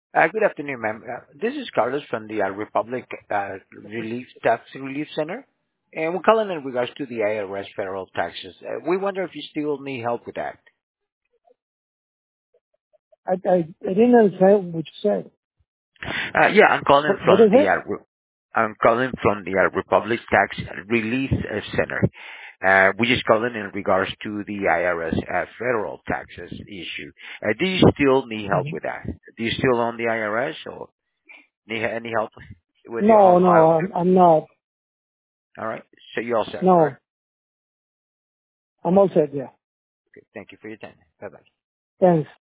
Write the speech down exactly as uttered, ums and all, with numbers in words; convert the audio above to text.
Uh, Good afternoon, ma'am. Uh, This is Carlos from the uh, Republic uh, Relief Tax Relief Center, and we're calling in regards to the I R S federal taxes. Uh, We wonder if you still need help with that. I, I, I didn't understand what you said. Uh, Yeah, I'm calling What, what from is the it? uh, Re- I'm calling from the uh, Republic Tax Relief uh, Center. Uh, We're just calling in regards to the I R S uh, federal taxes issue. Uh, Do you still need help Mhm. with that? Do you still own the I R S or need any help with your No, on no, file? I'm, I'm not. All right. So you're all set, correct? No, I'm all set, yeah. Okay. Thank you for your time. Bye-bye. Thanks.